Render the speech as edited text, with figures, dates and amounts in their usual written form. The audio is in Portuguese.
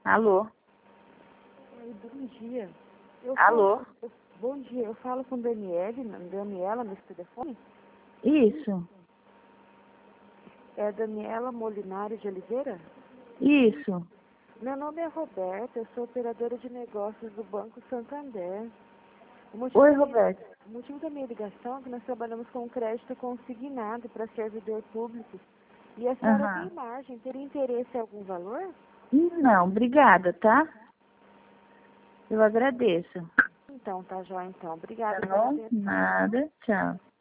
Alô? Oi, bom dia. Alô? Bom dia, eu falo com Daniela nesse telefone? Isso, É a Daniela Molinari de Oliveira? isso. Meu nome é Roberta, eu sou operadora de negócios do Banco Santander. Oi, Roberto. O motivo da minha ligação é que nós trabalhamos com crédito consignado para servidor público. E a senhora Aham. tem margem, teria interesse em algum valor? Não, obrigada, tá? Eu agradeço. Então, tá jóia então. Tá Obrigada pela bom? atenção. Nada, tchau.